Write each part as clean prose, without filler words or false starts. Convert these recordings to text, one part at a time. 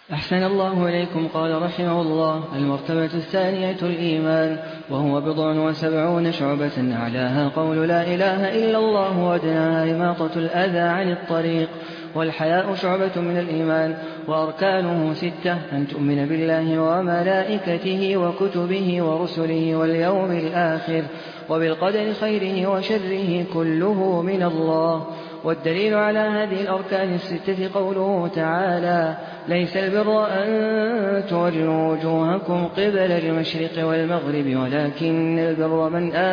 أحسن الله إليكم. قال رحمه الله: المرتبة الثانية الإيمان، وهو 70 شعبة، أعلاها قول لا إله إلا الله، وأدناها إماطة الأذى عن الطريق. والحياء شعبة من الإيمان، وأركانه 6: أن تؤمن بالله وملائكته وكتبه ورسله واليوم الآخر، وبالقدر خيره وشره كله من الله. والدليل على هذه الأركان 6 قوله تعالى: ليس البر أن تولوا وجوهكم قبل المشرق والمغرب، ولكن البر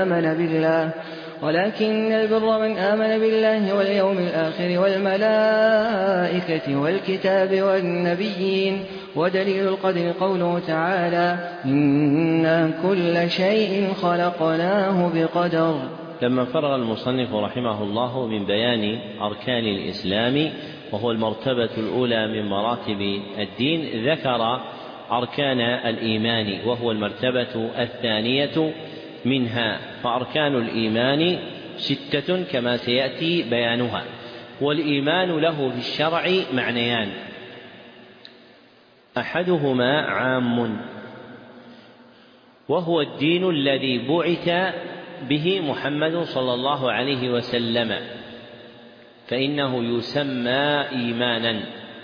من آمن بالله واليوم الآخر والملائكة والكتاب والنبيين. ودليل القدر قوله تعالى: إنا كل شيء خلقناه بقدر. لما فرغ المصنف رحمه الله من بيان أركان الإسلام، وهو المرتبة الأولى من مراتب الدين، ذكر أركان الإيمان، وهو المرتبة الثانية منها. فأركان الإيمان 6 كما سيأتي بيانها. والإيمان له في الشرع معنيان: أحدهما عام، وهو الدين الذي بعث به محمد صلى الله عليه وسلم، فإنه يسمى إيمانا.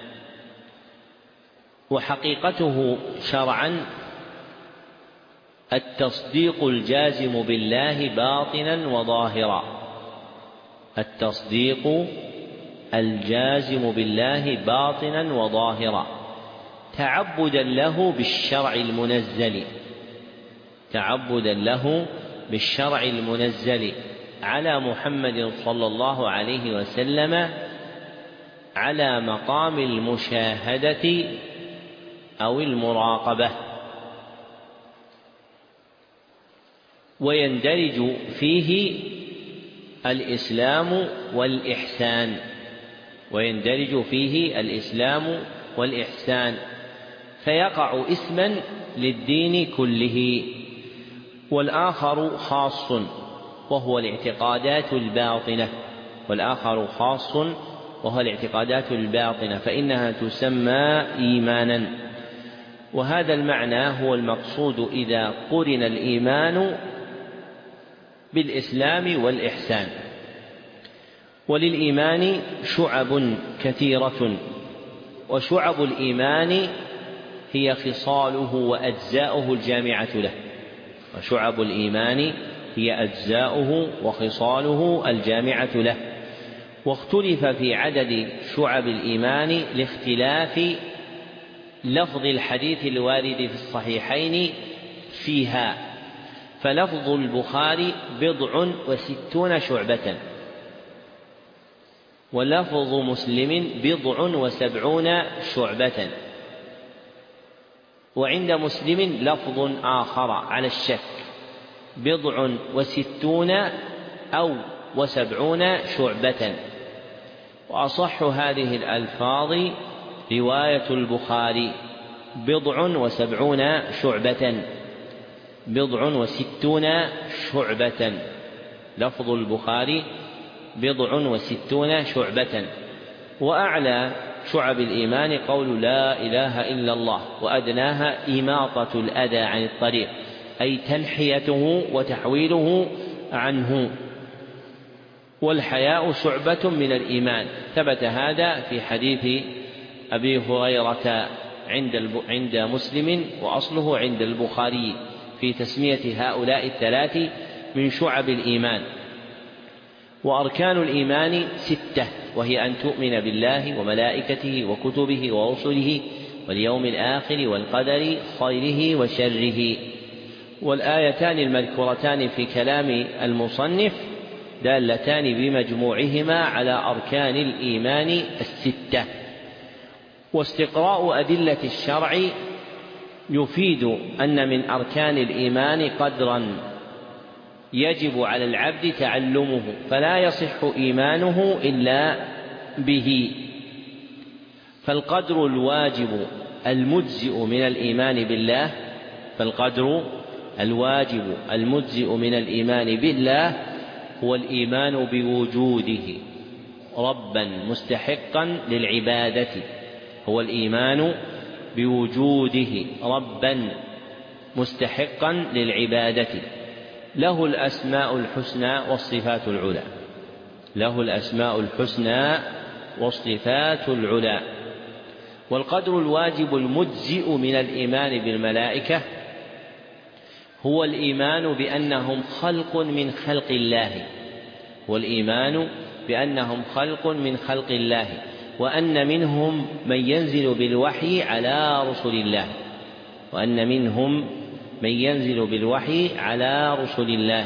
وحقيقته شرعا التصديق الجازم بالله باطنا وظاهرا، التصديق الجازم بالله باطنا وظاهرا، تعبدا له بالشرع المنزل على محمد صلى الله عليه وسلم على مقام المشاهدة أو المراقبة. ويندرج فيه الإسلام والإحسان، فيقع اسما للدين كله. والآخر خاص وهو الاعتقادات الباطنة، فإنها تسمى إيمانا. وهذا المعنى هو المقصود إذا قرن الإيمان بالإسلام والإحسان. وللإيمان شعب كثيرة، وشعب الإيمان هي خصاله وأجزاؤه الجامعة له، وشعب الإيمان هي أجزاؤه وخصاله الجامعة له. واختلف في عدد شعب الإيمان لاختلاف لفظ الحديث الوارد في الصحيحين فيها، فلفظ البخاري 60 شعبة، ولفظ مسلم 70 شعبة. وعند مسلم لفظ آخر على الشك 60 أو 70 شعبة. وأصح هذه الألفاظ رواية البخاري 70 شعبة، 60 شعبة، لفظ البخاري 60 شعبة. وأعلى شعب الإيمان قول لا إله إلا الله، وأدناها إماطة الأذى عن الطريق، أي تنحيته وتحويله عنه. والحياء شعبة من الإيمان، ثبت هذا في حديث أبي هريرة عند مسلم، وأصله عند البخاري في تسمية هؤلاء 3 من شعب الإيمان. وأركان الإيمان 6، وهي أن تؤمن بالله وملائكته وكتبه ورسله واليوم الآخر والقدر خيره وشره. والآيتان المذكورتان في كلام المصنف دالتان بمجموعهما على أركان الإيمان 6. واستقراء أدلة الشرع يفيد أن من أركان الإيمان قدرا يجب على العبد تعلمه، فلا يصح إيمانه إلا به. فالقدر الواجب المجزئ من الإيمان بالله هو الإيمان بوجوده ربا مستحقا للعبادة، هو الإيمان بوجوده ربا مستحقا للعبادة، له الأسماء الحسنى والصفات العلى، له الأسماء الحسنى والصفات العلى. والقدر الواجب المجزئ من الإيمان بالملائكة هو الإيمان بأنهم خلق من خلق الله، والإيمان بأنهم خلق من خلق الله، وأن منهم من ينزل بالوحي على رسل الله، وأن منهم من ينزل بالوحي على رسل الله.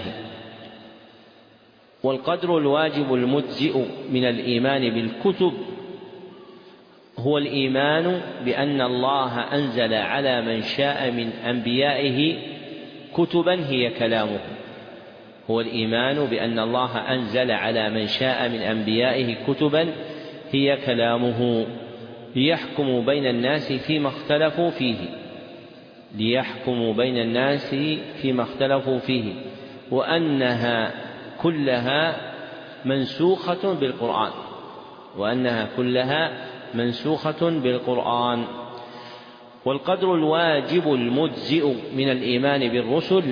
والقدر الواجب المجزئ من الإيمان بالكتب هو الإيمان بأن الله أنزل على من شاء من أنبيائه كتبا هي كلامه، هو الإيمان بأن الله أنزل على من شاء من أنبيائه كتبا هي كلامه ليحكموا بين الناس فيما اختلفوا فيه، ليحكموا بين الناس فيما اختلفوا فيه، وأنها كلها منسوخة بالقرآن، وأنها كلها منسوخة بالقرآن. والقدر الواجب المجزئ من الإيمان بالرسل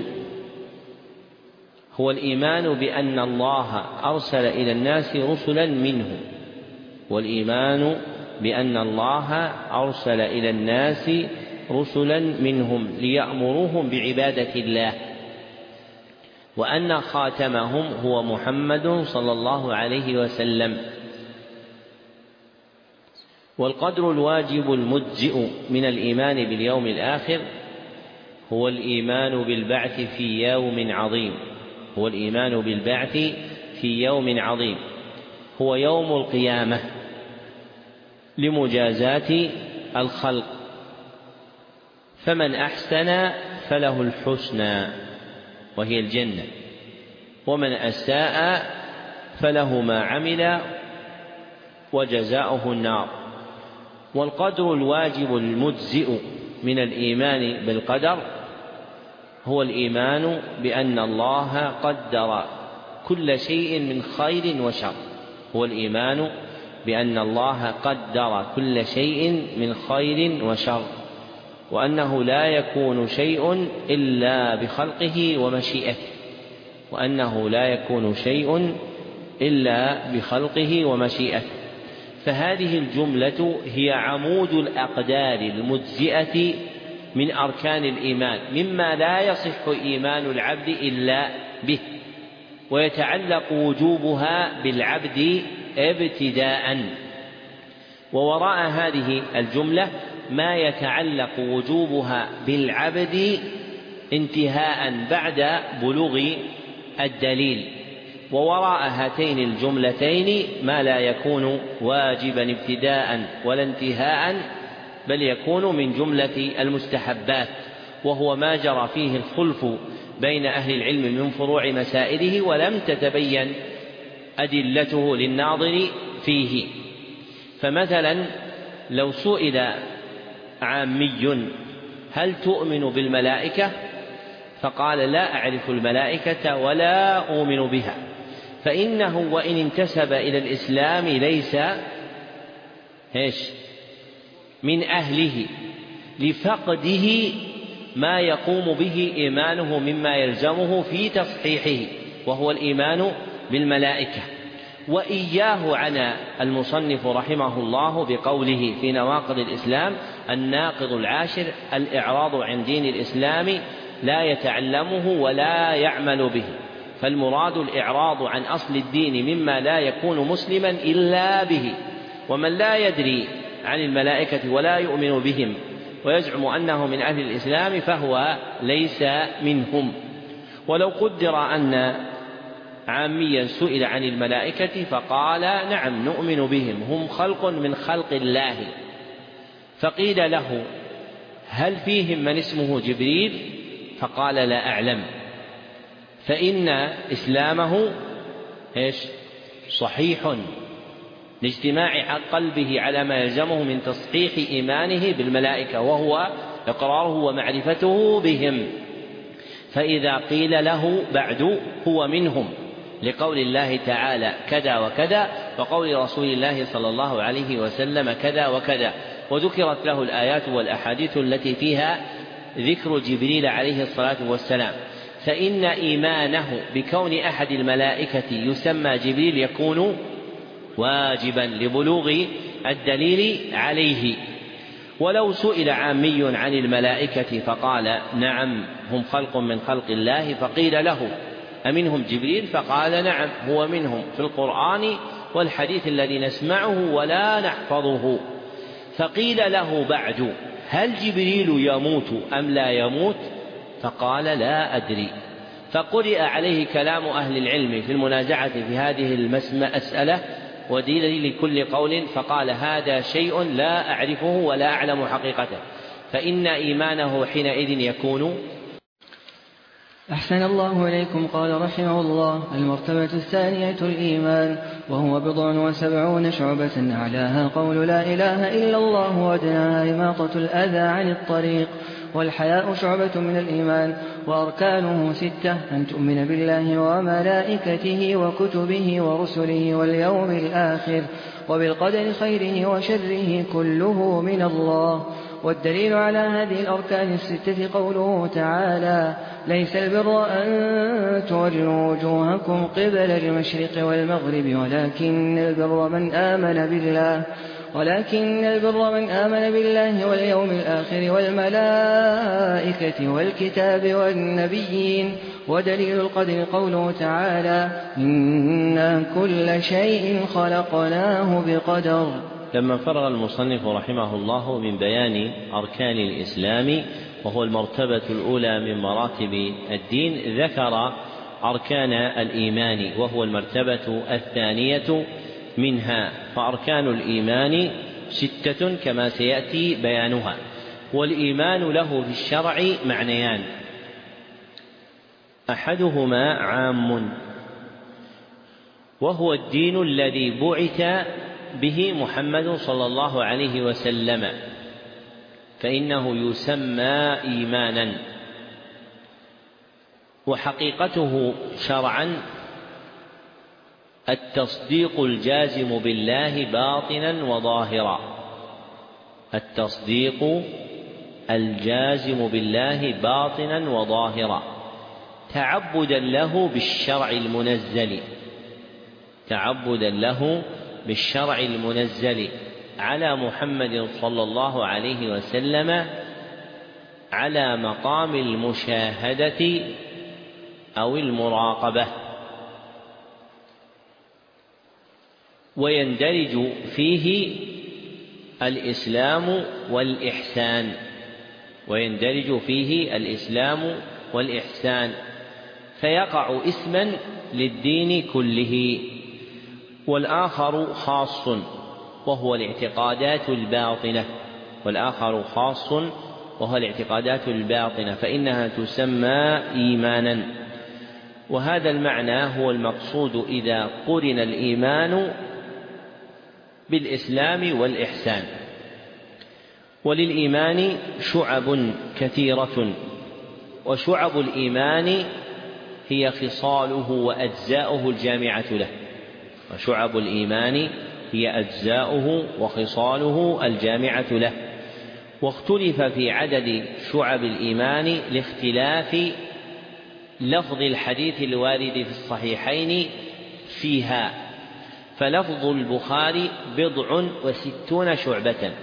هو الإيمان بأن الله أرسل إلى الناس رسلا منه، والإيمان بأن الله أرسل إلى الناس رسلا منهم ليأمروهم بعبادة الله، وأن خاتمهم هو محمد صلى الله عليه وسلم. والقدر الواجب المجزئ من الإيمان باليوم الآخر هو الإيمان بالبعث في يوم عظيم، هو الإيمان بالبعث في يوم عظيم، هو يوم القيامة لمجازاة الخلق، فمن أحسن فله الحسنى وهي الجنة، ومن أساء فله ما عمل وجزاؤه النار. والقدر الواجب المجزئ من الإيمان بالقدر هو الإيمان بأن الله قدر كل شيء من خير وشر، هو الإيمان بأن الله قدر كل شيء من خير وشر، وأنه لا يكون شيء إلا بخلقه ومشيئته، وأنه لا يكون شيء إلا بخلقه ومشيئته. فهذه الجملة هي عمود الأقدار المجزئة من أركان الإيمان، مما لا يصح إيمان العبد إلا به، ويتعلق وجوبها بالعبد ابتداء. ووراء هذه الجملة ما يتعلق وجوبها بالعبد انتهاء بعد بلوغ الدليل، ووراء هاتين الجملتين ما لا يكون واجبا ابتداء ولا انتهاء، بل يكون من جملة المستحبات، وهو ما جرى فيه الخلف بين أهل العلم من فروع مسائله ولم تتبين أدلته للناظر فيه. فمثلا لو سئل عامي هل تؤمن بالملائكة؟ فقال لا أعرف الملائكة ولا أؤمن بها، فإنه وإن انتسب إلى الإسلام ليس من أهله لفقده ما يقوم به إيمانه مما يلزمه في تصحيحه، وهو الإيمان بالملائكة. وإياه عن المصنف رحمه الله بقوله في نواقض الإسلام: الناقض العاشر الإعراض عن دين الإسلام لا يتعلمه ولا يعمل به. فالمراد الإعراض عن أصل الدين مما لا يكون مسلما إلا به. ومن لا يدري عن الملائكة ولا يؤمن بهم ويزعم أنه من أهل الإسلام فهو ليس منهم. ولو قدر أن عاميا سئل عن الملائكة فقال نعم نؤمن بهم، هم خلق من خلق الله، فقيل له هل فيهم من اسمه جبريل؟ فقال لا أعلم، فإن إسلامه صحيح لاجتماع قلبه على ما يلزمه من تصحيح إيمانه بالملائكة، وهو إقراره ومعرفته بهم. فإذا قيل له بعد هو منهم لقول الله تعالى كذا وكذا، وقول رسول الله صلى الله عليه وسلم كذا وكذا، وذكرت له الآيات والأحاديث التي فيها ذكر جبريل عليه الصلاة والسلام، فإن إيمانه بكون أحد الملائكة يسمى جبريل يكون واجبا لبلوغ الدليل عليه. ولو سئل عامي عن الملائكة فقال نعم هم خلق من خلق الله، فقيل له أمنهم جبريل؟ فقال نعم هو منهم في القرآن والحديث الذي نسمعه ولا نحفظه. فقيل له بعد هل جبريل يموت أم لا يموت؟ فقال لا أدري. فقرئ عليه كلام أهل العلم في المنازعة في هذه المسألة ودليل لكل قول، فقال هذا شيء لا أعرفه ولا أعلم حقيقته، فإن إيمانه حينئذ يكون. أحسن الله إليكم. قال رحمه الله: المرتبة الثانية الإيمان، وهو 77 شعبة، أعلاها قول لا إله إلا الله، وأدناها إماطة الأذى عن الطريق. والحياء شعبة من الإيمان، وأركانه 6: أن تؤمن بالله وملائكته وكتبه ورسله واليوم الآخر، وبالقدر خيره وشره كله من الله. والدليل على هذه الأركان 6 قوله تعالى: ليس البر أن تولوا وجوهكم قبل المشرق والمغرب ولكن البر من آمن بالله واليوم الآخر والملائكة والكتاب والنبيين. ودليل القدر قوله تعالى: إنا كل شيء خلقناه بقدر. لما فرغ المصنف رحمه الله من بيان أركان الإسلام وهو المرتبة الأولى من مراتب الدين، ذكر أركان الإيمان وهو المرتبة الثانية منها. فأركان الإيمان 6 كما سيأتي بيانها. والإيمان له في الشرع معنيان: أحدهما عام وهو الدين الذي بعث به محمد صلى الله عليه وسلم، فإنه يسمى إيمانا. وحقيقته شرعا التصديق الجازم بالله باطنا وظاهرا، التصديق الجازم بالله باطنا وظاهرا، تعبدا له بالشرع المنزل على محمد صلى الله عليه وسلم على مقام المشاهدة أو المراقبة. ويندرج فيه الإسلام والإحسان، فيقع اسما للدين كله. والآخر خاص وهو الاعتقادات الباطنة، فإنها تسمى إيمانا. وهذا المعنى هو المقصود إذا قرن الإيمان بالإسلام والإحسان. وللإيمان شعب كثيرة، وشعب الإيمان هي خصاله وأجزاؤه الجامعة له، وشعب الإيمان هي أجزاؤه وخصاله الجامعة له. واختلف في عدد شعب الإيمان لاختلاف لفظ الحديث الوارد في الصحيحين فيها، فلفظ البخاري 60 شعبة،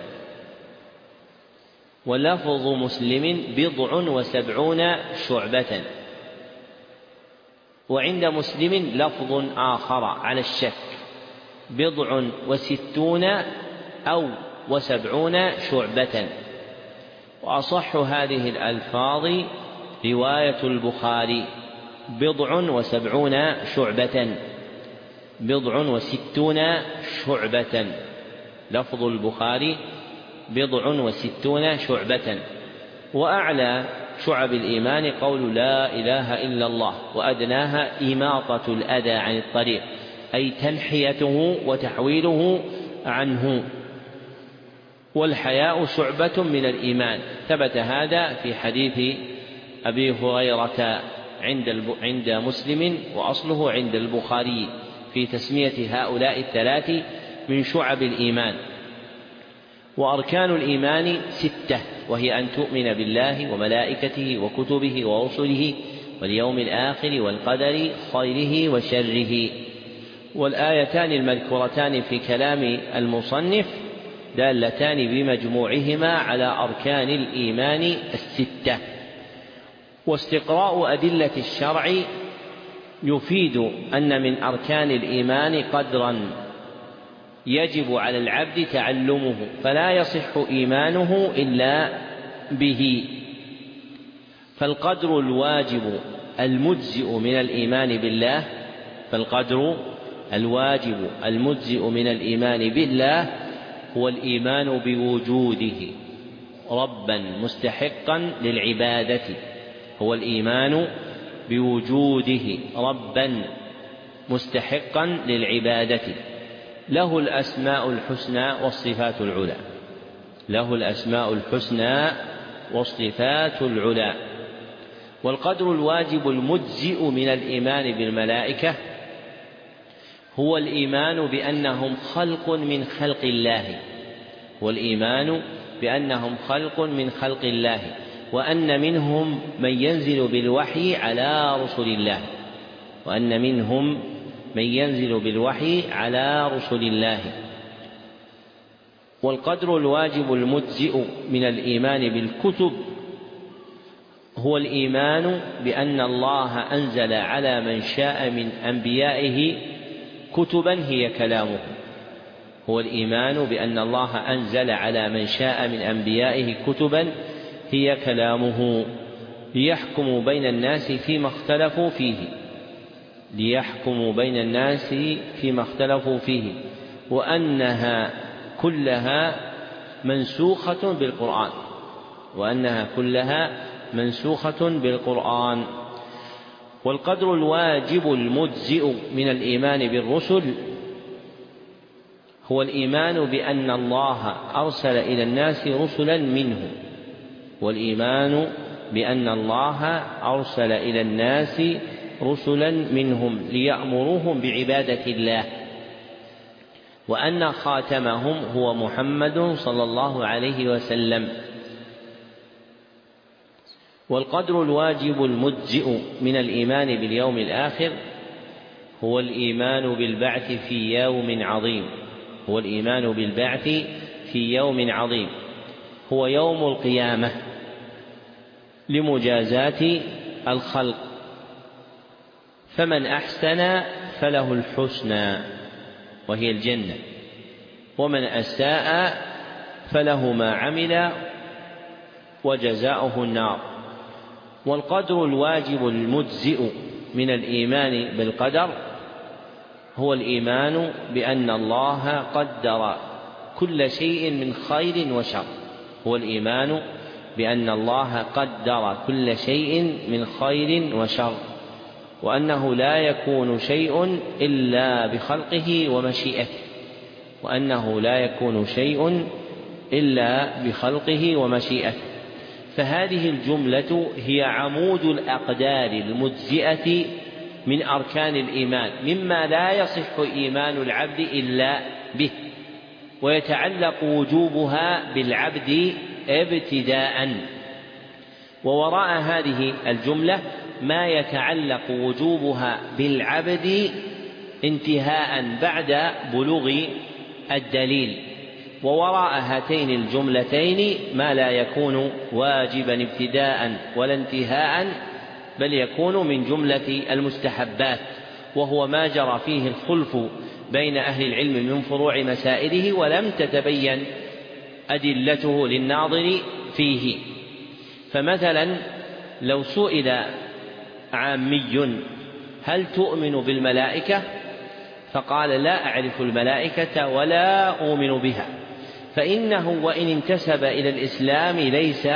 ولفظ مسلم 70 شعبة. وعند مسلم لفظ آخر على الشك 60 أو 70 شعبة. وأصح هذه الألفاظ رواية البخاري 70 شعبة، 60 شعبة، لفظ البخاري 60 شعبة. وأعلى شعب الإيمان قول لا إله إلا الله، وأدناها إماطة الأذى عن الطريق، أي تنحيته وتحويله عنه. والحياء شعبة من الإيمان، ثبت هذا في حديث أبي هريرة عند مسلم، وأصله عند البخاري في تسمية هؤلاء 3 من شعب الإيمان. وأركان الإيمان 6، وهي أن تؤمن بالله وملائكته وكتبه ورسله واليوم الآخر والقدر خيره وشره. والآيتان المذكورتان في كلام المصنف دالتان بمجموعهما على أركان الإيمان 6. واستقراء أدلة الشرع يفيد أن من أركان الإيمان قدرا يجب على العبد تعلمه، فلا يصح إيمانه إلا به. فالقدر الواجب المجزئ من الإيمان بالله هو الإيمان بوجوده ربا مستحقا للعبادة، له الأسماء الحسنى والصفات العلى. والقدر الواجب المجزئ من الإيمان بالملائكة هو الإيمان بأنهم خلق من خلق الله، وأن منهم من ينزل بالوحي على رسل الله. والقدر الواجب المجزئ من الإيمان بالكتب هو الإيمان بأن الله أنزل على من شاء من أنبيائه كتبا هي كلامه ليحكم بين الناس فيما اختلفوا فيه، وأنها كلها منسوخة بالقرآن. والقدر الواجب المجزئ من الإيمان بالرسل هو الإيمان بأن الله أرسل إلى الناس رسلا منهم ليأمروهم بعبادة الله، وأن خاتمهم هو محمد صلى الله عليه وسلم. والقدر الواجب المجزئ من الإيمان باليوم الآخر هو الإيمان بالبعث في يوم عظيم هو يوم القيامة لمجازاة الخلق، فمن أحسن فله الحسنى وهي الجنة، ومن أساء فله ما عمل وجزاؤه النار. والقدر الواجب المجزئ من الإيمان بالقدر هو الإيمان بأن الله قدر كل شيء من خير وشر، وأنه لا يكون شيء إلا بخلقه ومشيئته. فهذه الجملة هي عمود الأقدار المجزئة من أركان الإيمان، مما لا يصح إيمان العبد إلا به، ويتعلق وجوبها بالعبد ابتداء. ووراء هذه الجملة ما يتعلق وجوبها بالعبد انتهاء بعد بلوغ الدليل. ووراء هاتين الجملتين ما لا يكون واجبا ابتداء ولا انتهاء، بل يكون من جملة المستحبات، وهو ما جرى فيه الخلف بين أهل العلم من فروع مسائله ولم تتبين أدلته للناظر فيه. فمثلا لو سئل عامي هل تؤمن بالملائكة؟ فقال لا أعرف الملائكة ولا أؤمن بها، فإنه وإن انتسب إلى الإسلام ليس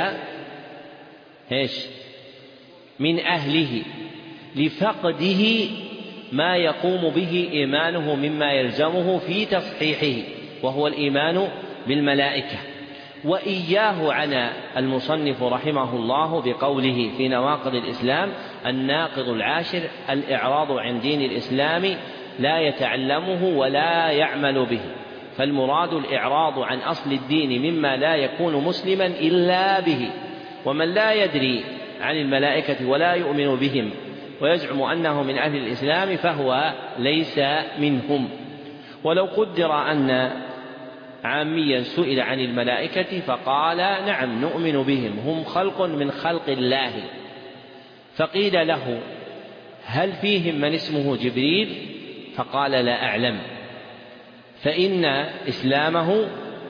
من أهله، لفقده ما يقوم به إيمانه مما يلزمه في تصحيحه، وهو الإيمان بالملائكة. وإياه عن المصنف رحمه الله بقوله في نواقض الإسلام: الناقض العاشر الإعراض عن دين الإسلام لا يتعلمه ولا يعمل به. فالمراد الإعراض عن أصل الدين مما لا يكون مسلما إلا به. ومن لا يدري عن الملائكة ولا يؤمن بهم ويزعم أنه من أهل الإسلام فهو ليس منهم. ولو قدر أن عاميا سئل عن الملائكة فقال نعم نؤمن بهم، هم خلق من خلق الله، فقيل له هل فيهم من اسمه جبريل؟ فقال لا أعلم، فإن إسلامه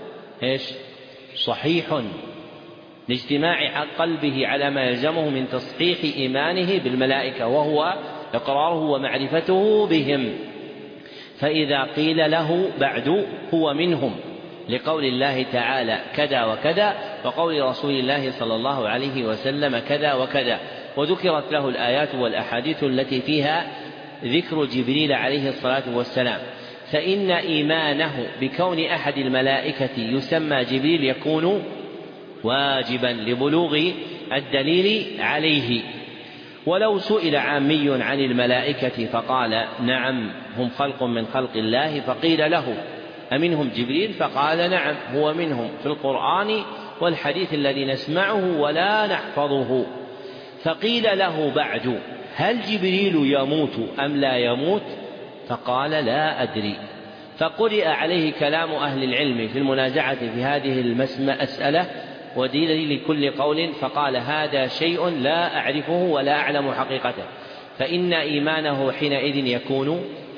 صحيح لاجتماع قلبه على ما يلزمه من تصحيح إيمانه بالملائكة، وهو إقراره ومعرفته بهم. فإذا قيل له بعد هو منهم لقول الله تعالى كذا وكذا، وقول رسول الله صلى الله عليه وسلم كذا وكذا، وذكرت له الآيات والأحاديث التي فيها ذكر جبريل عليه الصلاة والسلام، فإن إيمانه بكون أحد الملائكة يسمى جبريل يكون واجبا لبلوغ الدليل عليه. ولو سئل عامي عن الملائكة فقال نعم هم خلق من خلق الله، فقيل له أمنهم جبريل؟ فقال نعم هو منهم في القرآن والحديث الذي نسمعه ولا نحفظه. فقيل له بعد هل جبريل يموت أم لا يموت؟ فقال لا أدري. فقرئ عليه كلام أهل العلم في المنازعة في هذه المسألة ودليل لكل قول، فقال هذا شيء لا أعرفه ولا أعلم حقيقته، فإن إيمانه حينئذ يكون